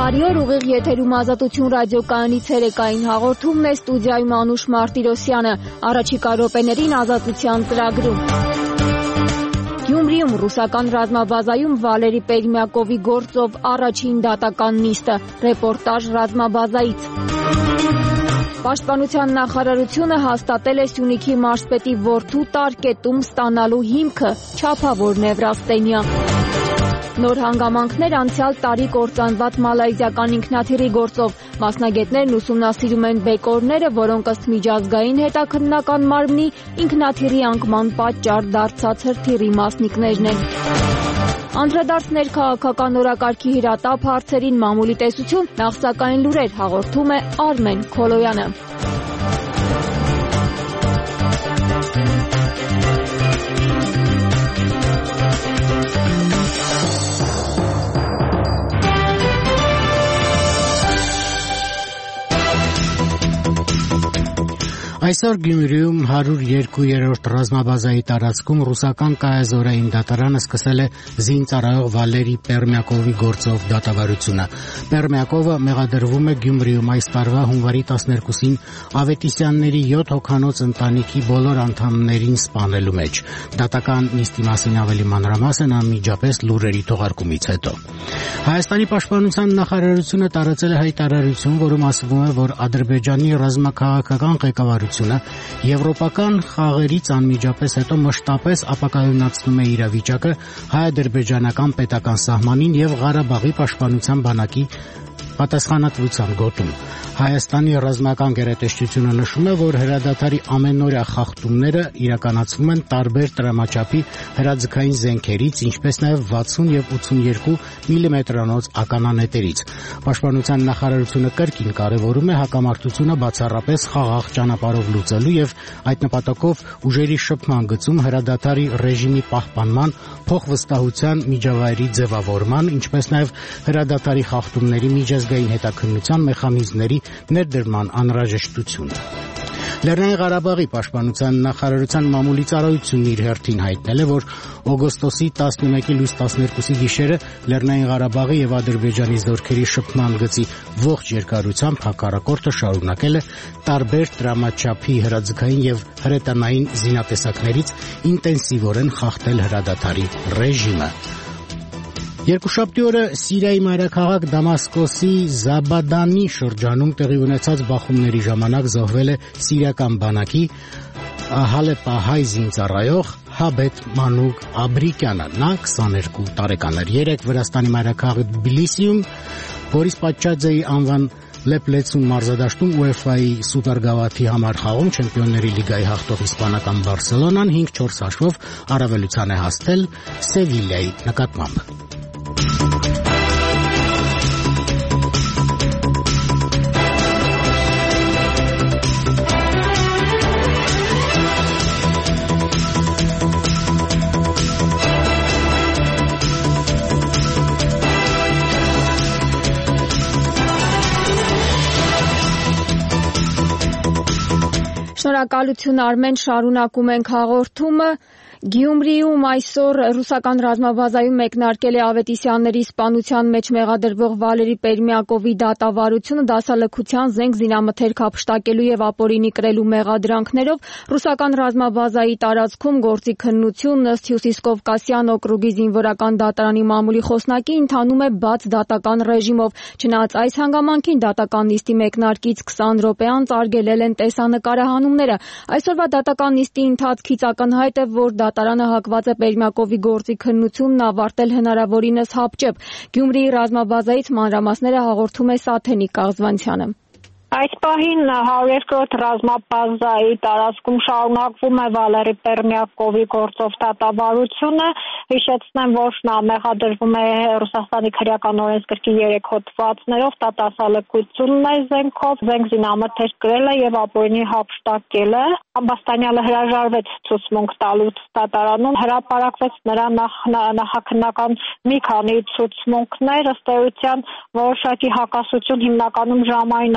Բարի օր, ուղիղ եթերում Ազատություն ռադիոկայանի ցերեկային հաղորդումն է, ստուդիայում Անուշ Մարտիրոսյանը, առաջիկա րոպեներին Ազատության ծրագրում։ Գյումրիում ռուսական ռազմաբազայում Վալերի Պերմյակովի գործով առաջին դատական նիստը, ռեպորտաժ ռազմաբազայից։ Պաշտպանության նախարարությունը հաստատել է Սյունիքի մարզպետի որդու տարկետում ստանալու հիմքը, չափավոր նևրաստենիա։ Նոր հանգամանքներ անցյալ տարի կործանված մալայզիական ինքնաթիռի գործով։ Մասնագետներն ուսումնասիրում են բեկորները, որոնք ըստ միջազգային հետաքննական մարմնի ինքնաթիռի անկման պատճառ դարձած հրթիռի մասնիկներն են։ Անդրադարձներ քաղաքական օրակարգի հրատապ հարցերին, մամուլի տեսություն, նախ սակայն լուրեր, հաղորդում է Արմեն Քոլոյանը։ Այսօր Գյումրիում 102-րդ ռազմաբազայի տարածքում ռուսական կայազորային դատարանը սկսել է զինծառայող Վալերի Պերմյակովի գործով դատավարությունը։ Պերմյակովը մեղադրվում է Գյումրիում այս տարվա հունվարի 12-ին Ավետիսյանների 7 հոգանոց ընտանիքի բոլոր անդամներին սպանելու մեջ։ Դատական նիստի մասին ավելի մանրամասն անմիջապես լուրերի թողարկումից հետո։ Հայաստանի պաշտպանության նախարարությունը տարածել է հայտարարություն, որում ասվում է, որ Ադրբեջանի ռազմաքաղաքական ղեկավարությունը եվրոպական խաղերից անմիջապես հետո մշտապես ապակայունացնում է իրավիճակը հայ-ադրբեջանական պետական սահմանին եւ Ղարաբաղի պաշտպանության բանակի պատասխանատվության գոտում։ Հայաստանի ռազմական գերատեսչությունը նշում է, որ հրադադարի ամենօրյա խախտումները իրականացվում են տարբեր տրամաչափի հրաձգային զենքերից, ինչպես նաև 60 եւ 82 մմ-անոց ականանետերից։ Պաշտպանության նախարարությունը կրկին կարևորում է հակամարտությունը բացառապես խաղաղ ճանապարհով լուծելու եւ այդ նպատակով ուժերի շփման գծում հրադադարի ռեժիմի պահպանման, փոխվստահության միջավայրի ձևավորման, ինչպես նաև հրադադարի խախտումների միջազգային հետաքննության մեխանիզմների ներդրման անհրաժեշտությունը։ Լեռնային Ղարաբաղի պաշտպանության նախարարության մամուլի ծառայությունն իր հերթին հայտնել է, որ օգոստոսի 11-ի լույս 12-ի գիշերը Լեռնային Ղարաբաղի եւ Ադրբեջանի զորքերի շփման գծի ողջ երկարությամբ հակառակորդը շարունակել է տարբեր տրամաչափի հրաձգային եւ հրետանային զինատեսակներից ինտենսիվորեն խախտել հրադադարի ռեժիմը։ Երկուշաբթի օրը Սիրիայի մայրաքաղաք Դամասկոսի Զաբադանի շրջանում տեղի ունեցած բախումների ժամանակ զոհվել է սիրիական բանակի Հալեպահայ զինծառայող Հաբետ Մանուկ Աբրիկյանը։ Նա 22 տարեկան էր։ Երեկ Վրաստանի մայրաքաղաք Թբիլիսիում Բորիս Պադչաձեի անվան Լեպլեցուն մարզադաշտում UEFA-ի սուպերգավաթի համար խաղում Չեմպիոնների լիգայի հաղթող իսպանական Բարսելոնան 5-4 հաշվով առավելության է հասել Սևիլիայի նկատմամբ։ Շնորհակալություն Արմեն, շարունակում ենք հաղորդումը։ Գյումրիում այսօր ռուսական ռազմաբազայում մեկնարկել է Ավետիսյանների սպանության մեջ մեղադրվող Վալերի Պերմյակովի դատավարությունը դասալքության զենք զինամթերք հափշտակելու եւ ապօրինի կրելու մեղադրանքներով ռուսական ռազմաբազայի տարածքում գործի քննությունն ըստ Հյուսիսկովկասյան օկրուգի զինվորական դատարանի մամուլի խոսնակի ընթանում է բաց դատական ռեժիմով։ Չնայած այս հանգամանքին դատական նիստի մեկնարկից 20 րոպե անց արգելել են տեսանկարահանումները։ Այսօրվա դատական նիստի ընթացքից ակնհայտ է, որ դատարանը հակված է Պերմյակովի գործի քննությունն ավարտել հնարավորինս հապճեպ։ Գյումրիի ռազմաբազայից մանրամասները հաղորդում է Սաթենիկ Աղզվանցյանը։ Այս պահին 102-րդ ռազմաբազայի տարածքում շարունակվում է Վալերի Պերմյակովի գործով դատավարությունը։ Հիշեցնեմ, որ նա մեղադրվում է Ռուսաստանի քրեական օրենսգրքի 3 հոդվածներով դատասալքությունն է զենքով, զենք զինամթերք կրել է եւ ապօրինի հափշտակել է։ Ամբաստանյալը հրաժարվեց ցուցմունք տալուց դատարանում, հրապարակվեց նրա նախաքննական մի քանի ցուցմունքներ, ըստ էության որոշակի հակասություն հիմնականում ժամային առումով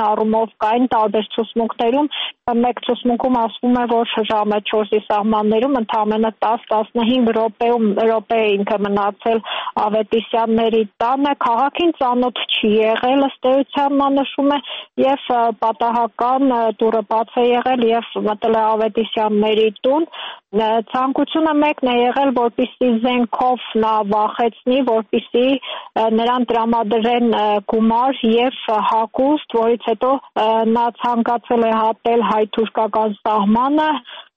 գործով կային տարբեր ցուցմունքներում։ Մեկ ցուցմունքում ասվում է, որ ժամը 4-ի սահմաններում ընդամենը 10-15 րոպե ինքը մնացել Ավետիսյանների տանը, քաղաքին ծանոթ չի եղել, ըստ էության նա նշում է, եւ պատահական դուռը բաց է եղել եւ մտել է Ավետիսյանների տուն։ Ցանկությունը մեկն է եղել, որպեսզի զենքով նա վախեցնի, որպեսզի նրան տրամադրեն գումար եւ հագուստ, որից հետո նա ցանկացել է հատել հայ-թուրքական սահմանը,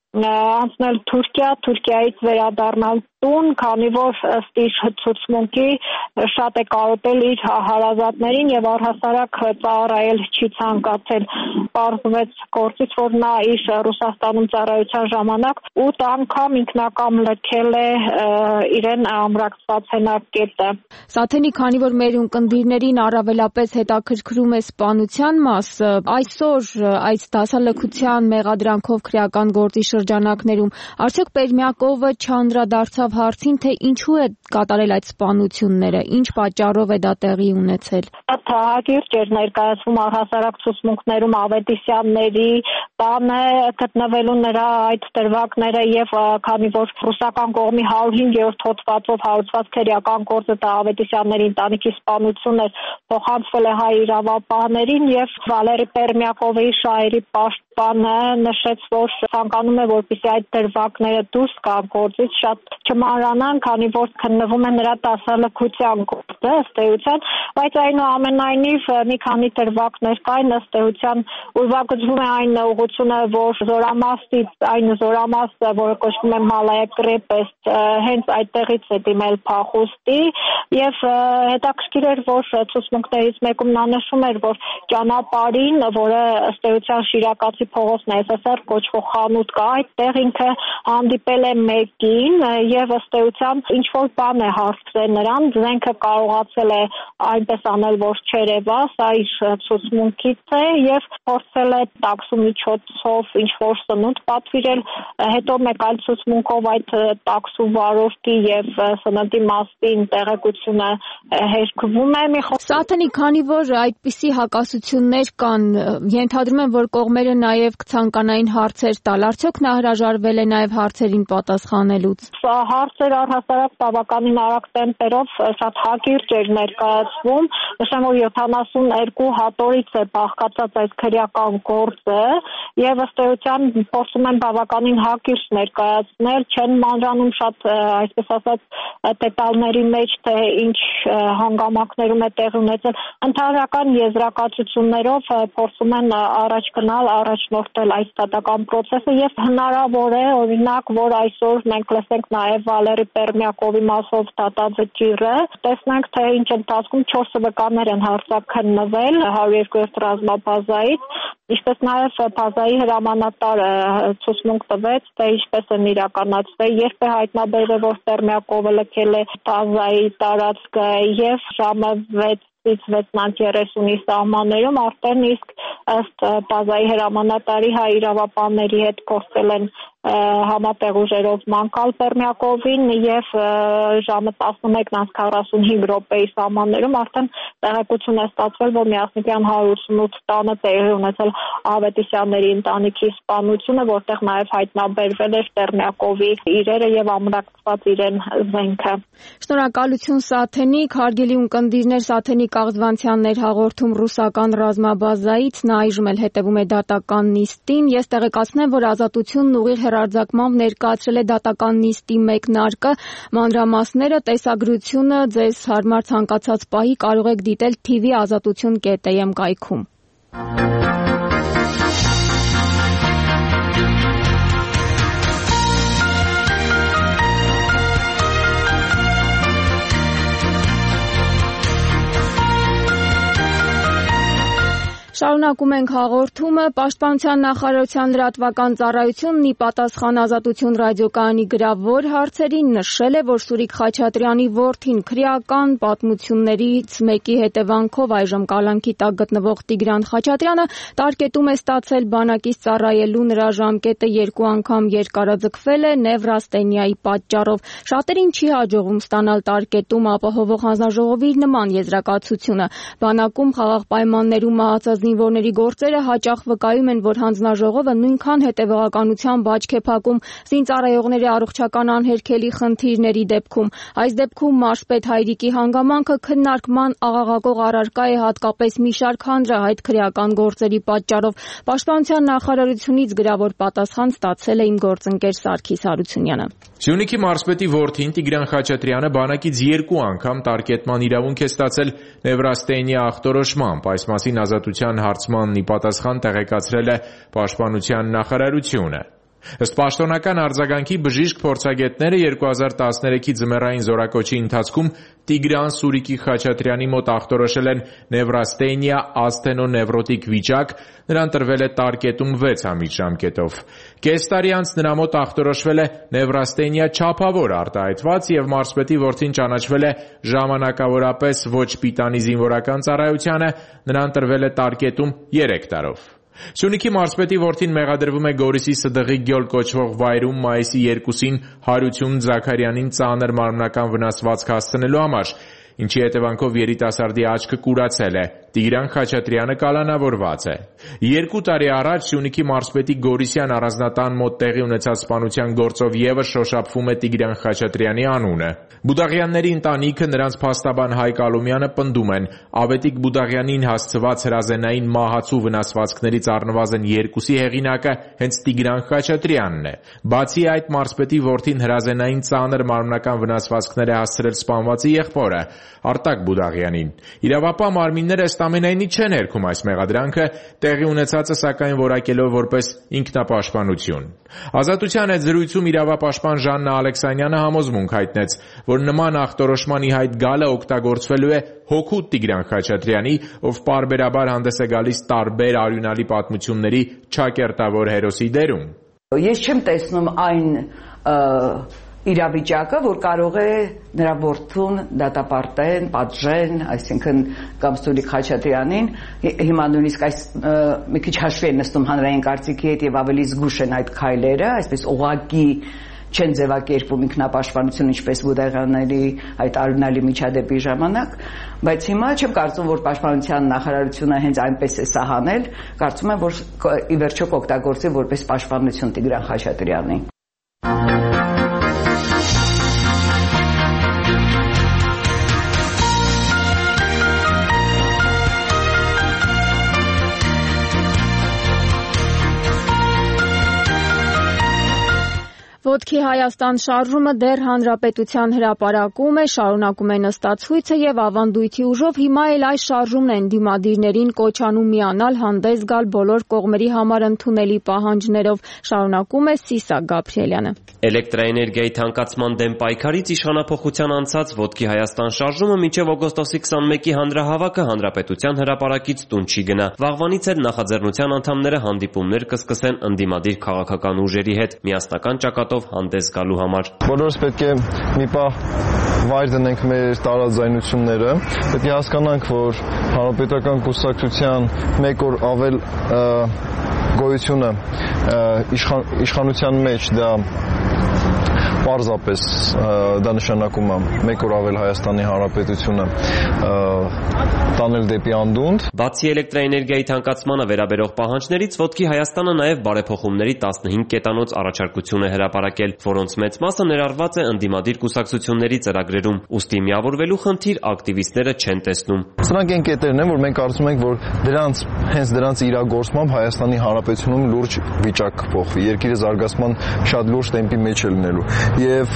անցնել Թուրքիայից վերադառնալ տուն, քանի որ ըստ իր ցուցմունքի շատ է կարոտել իր հարազատներին եւ առհասարակ ծառայել չի ցանկացել։ Պարզվեց գործից, որ նա իր Ռուսաստանում ծառայության ժամանակ 8 անգամ ինքնակամ լքել է իրեն ամրացված հենակետը։ Սաթենի, քանի որ մեր ունկնդիրներին առավելապես հետաքրքրում է սպանության մասը, այսօր այս դասալքության մեղադրանքով քրեական գործի շրջանակներում արդյոք Պերմյակովը չանդրադարձավ հարցին, թե ինչու է կատարել այդ սպանությունները, ինչ պատճառով է դա տեղի ունեցել։ Թահակիրճ էր ներկայացվում առհասարակ ցուցմունքներում Ավետիսյանների տանը գտնվելու նրա այդ դրվագները եւ քանի որ ռուսական կողմի 105-րդ հոդվածով հարուցված քրեական գործը դա Ավետիսյանների ընտանիքի սպանություն էր, փոխանցվել է հայ իրավապահներին եւ Վալերի Պերմյակովի շահերի պաշտպանը նշեց, որ ցանկանում է, որպեսզի այդ դրվագները դուրս գան գործից, շատ չմանրանան, քանի որ քննվում է նրա դասալքության գործը, ըստ էության, բայց այնուամենայնիվ մի քանի դրվագներ կային, ըստ էության ուրվագծվում է այն ուղղությունը, որ զորամասից այն զորամասը, որը կոչվում է Մալայա Կրեպեստ, հենց այդտեղից է դիմել փախուստի եւ հետաքրքիր էր, որ ցուցմունքներից մեկում նա նշում էր, որ ճանապարհին, որը ըստ էության Շիրակացի փողոցն է, ՍՍՍＲ կոչվող խանութ կա, այդտեղ ինքը հանդիպել է մեկին եւ ըստ էության ինչ որ բան է հարցրել նրան, զենքը կարողացել է այնպես անել, որ չերևա, սա իր ցուցմունքից է եւ փորձել է տաքսու միջոցով ինչ որ սնունդ պատվիրել, հետո մեկ այլ ցուցմունքով այդ տաքսու վարորդի եւ սննդի մասին տեղեկությունը հերկվում է մի Սաթենի, քանի որ այդպիսի հակասություններ կան, ենթադրում եմ, որ կողմերը նաեւ կցանկանային հարցեր տալ, արդյոք նա հրաժարվել է նաեւ հարցերին պատասխանելուց։ Հարցեր առհասարակ բավականին արագ տեմպերով շատ հակիրճ էր ներկայացվում, նշեմ, որ 72 հատորից է բաղկացած այս քրեական գործը եւ ըստ էության փորձում են բավականին հակիրճ ներկայացնել, չեն մանրանում շատ այսպես ասած դետալների մեջ, թե ինչ հանգամանքներում է տեղի ունեցել, ընդհանրական եզրակացություններով փորձում են առաջ գնալ, առաջնորդել այս դատական process-ը եւ հնարավոր է օրինակ, որ այսօր մենք լսենք նաեւ Վալերի Պերմյակովի մասով դատաձճիրը, տեսնենք, թե ինչ ընթացքում 4 վկաներ են հարձակնվել 102-րդ ռազմաբազայից, ինչպես նաեւ բազայի հրամանատարը ցուցմունք տվեց, թե ինչպես են իրականացվել, երբ է հայտնաբերվել, որ Պերմյակովը լքել է բազայի տարածքը եւ ժամը 6-ից 6:30-ի սահմաններում արդեն իսկ ըստ բազայի հրամանատարի հայ իրավապահների հետ գործել են համատեղ ուժերով մանկալ Պերմյակովին եւ ժամը 11:45 րոպեի սահմաններում արդեն տեղեկություն է ստացվել, որ Միասնիկյան 188 տանը տեղի ունեցել Ավետիսյանների ընտանիքի սպանությունը, որտեղ նաեւ հայտնաբերվել էր Պերմյակովի իրերը եւ ամրացված իրեն զենքը։ Շնորհակալություն Սաթենի, հարգելի ունկնդիրներ, Սաթենի Կաղզվանցյանն էր հաղորդում ռուսական ռազմաբազայից, նա այժմ էլ հետևում է դատական նիստին։ Ես տեղեկացնեմ, որ Ազատությունն ուղիղ հեռարձակմամբ ներկայացրել է դատական նիստի մեկնարկը, մանրամասները, տեսագրությունը ձեզ հարմար ցանկացած պահի կարող եք դիտել tv.azatutun.am կայքում։ Շարունակում ենք հաղորդումը, Պաշտպանության նախարարության լրատվական ծառայությունն ի պատասխան Ազատություն ռադիոկայանի գրավոր հարցերին նշել է, որ Սուրիկ Խաչատրյանի որդին քրեական պատմություններից մեկի հետևանքով այժմ կալանքի տակ գտնվող Տիգրան Խաչատրյանը տարկետում է ստացել բանակից ծառայելու, նրա ժամկետը 2 անգամ երկարաձգվել է նևրաստենիայի պատճառով։ Շատերին չի հաջողվում ստանալ տարկետում ապահովող հանձնաժողովի նման եզրակացությունը։ Բանակում խաղաղ պայմաններում մահացածին զինվորների գործերը հաճախ վկայում են, որ հանձնաժողովը նույնքան հետևողականությամբ աչք է փակում զինծառայողների առողջական անհերքելի խնդիրների դեպքում։ Այս դեպքում մարզպետ Հայրիկի հանգամանքը քննարկման աղաղակող առարկա է հատկապես մի շարք հանրահայտ քրեական գործերի պատճառով։ Պաշտպանության նախարարությունից գրավոր պատասխան ստացել է իմ գործընկեր Սարգիս Հարությունյանը։ Սյունիքի մարզպետի որդին Տիգրան Խաչատրյանը բանակից 2 անգամ տարկետման իրավունք է ստացել նևրաստենիա ախտորոշմամբ։ Այս մասին Ազատության հարցմանն ի պատասխան տեղեկացրել է Պաշտպանության նախարարությունը։ Ըստ պաշտոնական արձագանքի բժիշկ փորձագետները 2013-ի ձմեռային զորակոչի ընթացքում Տիգրան Սուրիկի Խաչատրյանի մոտ ախտորոշել են նևրաստենիա ասթենոնևրոտիկ վիճակ, նրան տրվել է տարկետում 6 ամիս ժամկետով։ Կես տարի անց նրա մոտ ախտորոշվել է նևրաստենիա չափավոր արտահայտված եւ մարզպետի որդին ճանաչվել է ժամանակավորապես ոչ պիտանի զինվորական ծառայությանը, նրան տրվել է տարկետում 3 տարով։ Սյունիքի մարզպետի որդին մեղադրվում է Գորիսի Սդղի գյուլ կոչվող վայրում մայիսի 2-ին Հարություն Զաքարյանին ծանր մարմնական վնասվածք հասցնելու համար, ինչի հետևանքով երիտասարդի աչքը կուրացել է։ Տիգրան Խաչատրյանը կալանավորված է։ 2 տարի առաջ Սյունիքի մարզպետի Գորիսյան առանձնատան մոտ տեղի ունեցած սպանության գործով ևս շոշափվում է Տիգրան Խաչատրյանի անունը։ Բուդաղյանների ընտանիքը, նրանց փաստաբան Հայկ Ալումյանը պնդում են, Ավետիք Բուդաղյանին հասցված հրազենային մահացու վնասվածքներից առնվազն 2-ի հեղինակը հենց Տիգրան Խաչատրյանն է։ Բացի այդ, մարզպետի որդին հրազենային ծանր մարմնական վնասվածքներ է հասցրել սպանվածի եղբորը Արտակ Բուդաղյանին։ Իրավապահ մարմինները ամենայնի չեն հերքում այս մեղադրանքը, տեղի ունեցածը սակայն որակելով որպես ինքնապաշտպանություն։ Ազատության հետ զրույցում իրավապաշտպան Ժաննա Ալեքսանյանը համոզմունք հայտնեց, որ նման ախտորոշման ի հայտ գալը օգտագործվելու է հօգուտ Տիգրան Խաչատրյանի, ով պարբերաբար հանդես է գալիս տարբեր արյունալի պատմությունների չակերտավոր հերոսի դերում։ Ես չեմ տեսնում այն իրավիճակը, որ կարող է նրա որդուն դատապարտեն, պատժեն, այսինքն կամ Սուրիկ Խաչատրյանին, հիմա նույնիսկ այս մի քիչ հաշվի են նստում հանրային կարծիքի հետ եւ ավելի զգուշ են այդ քայլերը, այսպես ուղղակի չեն ձևակերպում ինքնապաշտպանություն, ինչպես Բուդաղյանների այդ արյունալի միջադեպի ժամանակ, բայց հիմա չեմ կարծում, որ Պաշտպանության նախարարությունը հենց այնպես է սա հանել, կարծում եմ, որ ի վերջո կօգտագործի որպես պաշտպանություն Տիգրան Խաչատրյանի։ Ոտքի Հայաստան շարժումը դեռ հանրապետության հրապարակում է, շարունակում է նստացույցը եւ ավանդույթի ուժով հիմա էլ այս շարժումն են դիմադիրներին կոչ անում միանալ, հանդես գալ բոլոր կողմերի համար ընդունելի պահանջներով, շարունակում է Սիսակ Գաբրիելյանը։ Էլեկտրաէներգիայի թանկացման դեմ պայքարից իշխանափոխության անցած Ոտքի Հայաստան շարժումը մինչև օգոստոսի 21-ի հանրահավաքը հանրապետության հրապարակից տուն չի գնա։ Վաղվանից էլ նախաձեռնության անդամները հանդիպումներ կսկսեն ընդդիմադիր քաղաքական ուժերի հետ միասնական ճակատով հանդես գալու համար։ Բոլորս պետք է մի պահ վայր դնենք մեր տարաձայնությունները, պետք է հասկանանք, որ հանրապետական կուսակցության մեկ օր ավել գոյությունը իշխանության մեջ դա պարզապես դա նշանակում է մեկ օր ավել Հայաստանի Հանրապետությունը տանել դեպի անդունդ։ Բացի էլեկտրաէներգիայի թանկացմանը վերաբերող պահանջներից Ոտքի Հայաստանը նաև բարեփոխումների 15 կետանոց առաջարկություն է հրապարակել, որոնց մեծ մասը ներառված է ընդդիմադիր կուսակցությունների ծրագրերում, ուստի միավորվելու խնդիր ակտիվիստները չեն տեսնում։ Սրանք այն կետերն են, որ մենք կարծում ենք, որ հենց դրանց իրագործմամբ Հայաստանի Հանրապետությունում լուրջ վիճակ կփոխվի, երկիրը զարգացման շատ լուրջ տեմպի մեջ է լինելու։ Եվ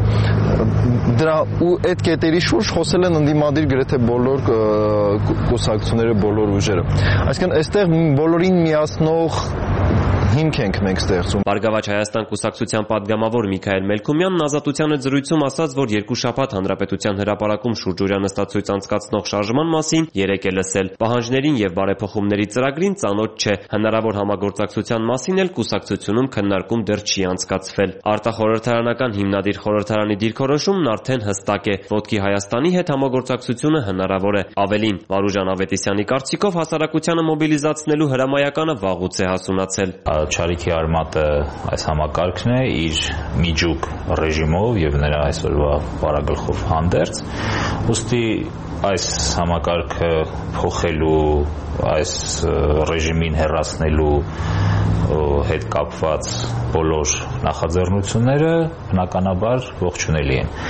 այդ կետերի շուրջ խոսել են ընդդիմադիր գրեթե բոլոր կուսակցությունները, բոլոր ուժերը։ Այսինքն այստեղ բոլորին միացնող հիմք ենք մենք ստեղծում։ Բարգավաճ Հայաստան կուսակցության падգամավոր Միքայել Մելքումյանն Ազատության հետ զրույցում ասաց, որ 2 շաբաթ հանրապետության հրապարակում շուրջօրյա նստածույց անցկացնող շարժման մասին երեկ է լսել։ Պահանջներին եւ բարեփոխումների ծրագրին ծանոթ չէ։ Հնարավոր համագործակցության մասին էլ կուսակցությունում քննարկում դեռ չի անցկացվել։ Արտախորհրդարանական հիմնադիր խորհրդարանի դիրքորոշումն արդեն հստակ է։ Ոտքի Հայաստանի հետ համագործակցությունը հնարավոր է։ Ավելին, Վարուժան Ավետիսյանի կարծիքով հասարակությանը մոբիլիզացնելու հրամայականը վաղուց է հասունացել։ Չարիքի արմատը այս համակարգն է իր միջուկ ռեժիմով եւ նրա այսօրվա բարագլխով հանդերձ, ուստի այս համակարգը փոխելու, այս ռեժիմին հեռացնելու հետ կապված բոլոր նախաձեռնությունները բնականաբար ողջունելի են։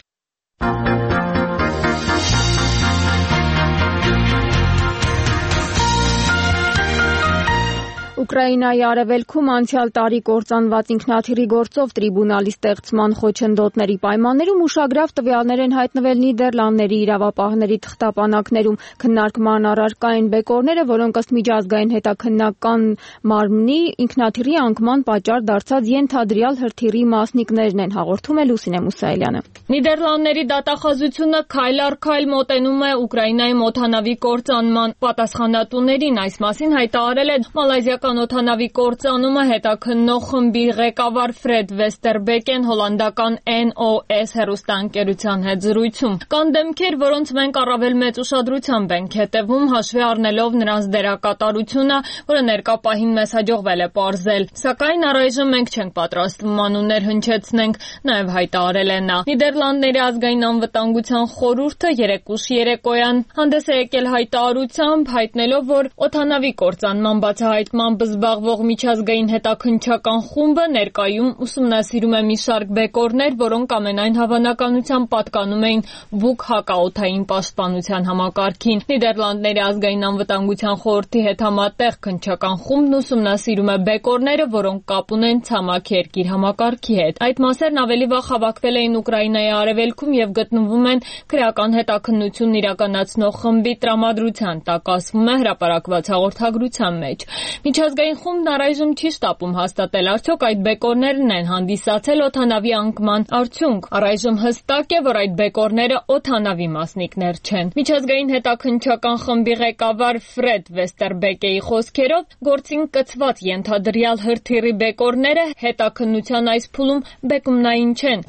Ուկրաինայի արևելքում անցյալ տարի կործանված ինքնաթիռի գործով տրիբունալի ստեղծման խոչընդոտների պայմաններում ուշագրավ տվյալներ են հայտնվել Նիդերլանդների իրավապահների թղթապանակներում։ Քննարկման առարկա են բեկորները, որոնք ըստ միջազգային հետաքննական մարմնի ինքնաթիռի անկման պատճառ դարձած ենթադրյալ հրթիռի մասնիկներն են, հաղորդում է Լուսինե Մուսայելյանը։ Նիդերլանդների դատախազությունը քայլ առ քայլ մոտենում է Ուկրաինայի օդանավի կործանման պատասխանատուներին։ Այս մասին հայտարարել է մալայզիական օդանավի կործանումը հետաքննող խմբի ղեկավար Ֆրեդ Վեստերբեկեն հոլանդական NOS հեռուստաընկերության հետ զրույցում։ Կան դեմքեր, որոնց մենք առավել մեծ ուշադրությամբ ենք հետևում, հաշվի առնելով նրանց դերակատարությունը, որը ներկա պահին մեզ հաջողվել է պարզել։ Սակայն առայժմ մենք չենք պատրաստվում անուններ հնչեցնենք, նաև հայտարարել է նա։ Նիդերլանդների ազգային անվտանգության խորհուրդը երեկուշ երեկոյան հանդես է եկել հայտարարությամբ, հայտնելով, որ օդանավի կործանման բացահայտմամբ զբաղվող միջազգային հետաքննչական խումբը ներկայում ուսումնասիրում է մի շարք բեկորներ, որոնք ամենայն հավանականությամբ պատկանում էին Բուկ հակաօդային պաշտպանության համակարգին։ Նիդերլանդների ազգային անվտանգության խորհրդի հետ համատեղ քննչական խումբն ուսումնասիրում է բեկորները, որոնք կապ ունեն ցամաք երկիր համակարգի հետ։ Այդ մասերն ավելի վաղ հավաքվել էին Ուկրաինայի արևելքում եւ գտնվում են քրեական հետաքննություն իրականացնող խմբի տրամադրության տակ, ասվում է հրապարակված հաղորդագրության մեջ։ Միջազգային խումբն առայժմ չի շտապում հաստատել արդյոք այդ բեկորներն են հանդիսացել օդանավի անկման արդյունք։ Առայժմ հստակ է, որ այդ բեկորները օդանավի մասնիկներ չեն։ Միջազգային հետաքննչական խմբի ղեկավար Ֆրեդ Վեստերբեկեի խոսքերով գործին կցված ենթադրյալ հրթիռի բեկորները հետաքննության այս փուլում բեկումնային չեն։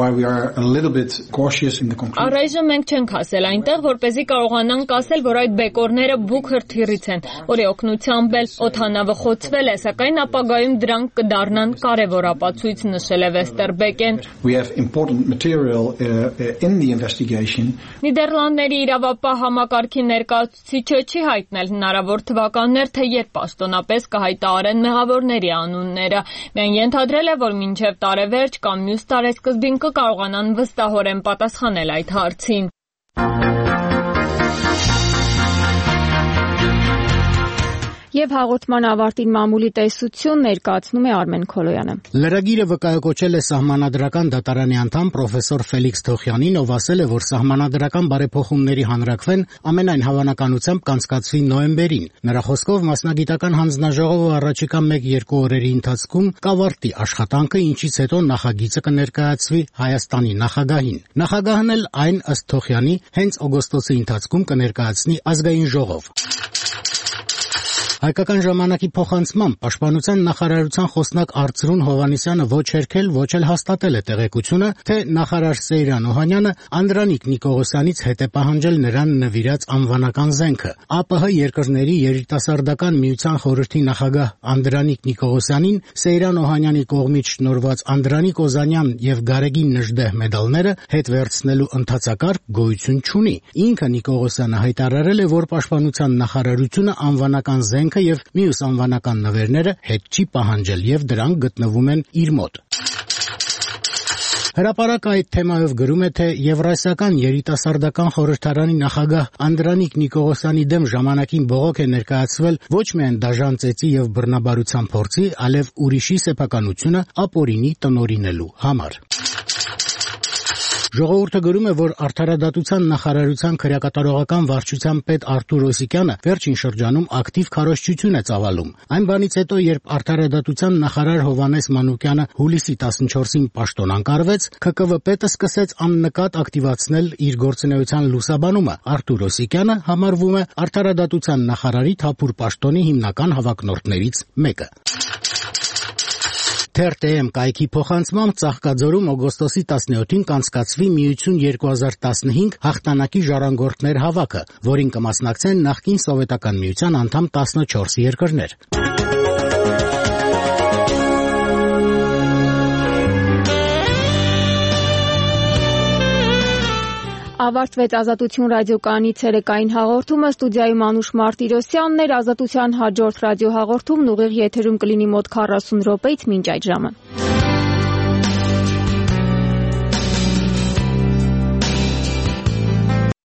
Առայժմ մենք չենք հասել այնտեղ, որպեսզի կարողանանք ասել, որ այդ բեկորները Բուկ հրթիռից են, որի օգնությամբ էլ օդանավը խոցվել է, սակայն ապագայում դրանք կդառնան կարևոր ապացույց, նշել է Վեստերբեկեն։ Նիդերլանդների իրավապահ համակարգի ներկայացուցիչը չի հայտնել հնարավոր թվականներ, թե երբ պաշտոնապես կհայտարարեն մեղավորների անունները։ Միայն ենթադրել է, որ մինչև տարեվերջ կամ մյուս տարեսկզբին կկարողանան վստահորեն պատասխանել այդ հարցին։ Եվ հաղորդման ավարտին մամուլի տեսություն ներկայացնում է Արմեն Քոլոյանը։ Լրագիրը վկայակոչել է Սահմանադրական դատարանի անդամ պրոֆեսոր Ֆելիքս Թոխյանին, ով ասել է, որ սահմանադրական բարեփոխումների հանրաքվեն ամենայն հավանականությամբ կանցկացվի նոյեմբերին։ Նրա խոսքով մասնագիտական հանձնաժողովը առաջիկա 1-2 օրերի ընթացքում կավարտի աշխատանքը, ինչից հետո նախագիծը կներկայացվի Հայաստանի նախագահին։ Նախագահն էլ այն, ըստ Թոխյանի, հենց օգոստոսի ընթացքում կներկայացնի ազգային ժողով։ Հայկական ժամանակի փոխանցմամբ Պաշտպանության նախարարության խոսնակ Արծրուն Հովհաննիսյանը ոչ հերքել, ոչ էլ հաստատել է տեղեկությունը, թե նախարար Սեյրան Օհանյանը Անդրանիկ Նիկողոսյանից հետ է պահանջել նրան նվիրած անվանական զենքը։ ԱՊՀ երկրների երիտասարդական միության խորհրդի նախագահ Անդրանիկ Նիկողոսյանին Սեյրան Օհանյանի կողմից շնորհված Անդրանիկ Օզանյան եւ Գարեգին Նժդեհ մեդալները հետ վերցնելու ընթացակարգ գոյություն չունի։ Ինքը Նիկողոսյանը հայտարարել է, որ Պաշտպանության նախարարությունը անվանական զենք եւ մյուս անվանական նվերները հետ չի պահանջել եւ դրանք գտնվում են իր մոտ։ Հրապարակը այդ թեմայով գրում է, թե Եվրասիական երիտասարդական խորհրդարանի նախագահ Անդրանիկ Նիկողոսյանի դեմ ժամանակին բողոք է ներկայացվել ոչ միայն դաժան ծեծի եւ բռնաբարության փորձի, այլև ուրիշի սեփականությունը ապօրինի տնօրինելու համար։ Ժողովուրդը գրում է, որ Արդարադատության նախարարության քրեակատարողական վարչության պետ Արթուր Օսիկյանը վերջին շրջանում ակտիվ քարոզչություն է ծավալում։ Այն բանից հետո, երբ Արդարադատության նախարար Հովհաննես Մանուկյանը հուլիսի 14-ին պաշտոն անկարվեց, ՔԿՎ պետը սկսեց աննկատ ակտիվացնել իր գործունեության լուսաբանումը։ Արթուր Օսիկյանը համարվում է Արդարադատության նախարարի թափուր պաշտոնի հիմնական հավակնորդներից մեկը։ TRTM կայքի փոխանցմամբ Ծաղկաձորում օգոստոսի 17-ին կանցկացվի Միություն 2015 հաղթանակի ժառանգորդներ հավաքը, որին կմասնակցեն նախկին Սովետական միության անդամ 14 երկրներ։ Ավարտվեց Ազատություն ռադիոկայանի ցերեկային հաղորդումը, ստուդիայում Անուշ Մարտիրոսյանն էր, Ազատության հաջորդ ռադիոհաղորդումն ուղիղ եթերում կլինի մոտ 40 րոպեից մինչ այդ ժամը։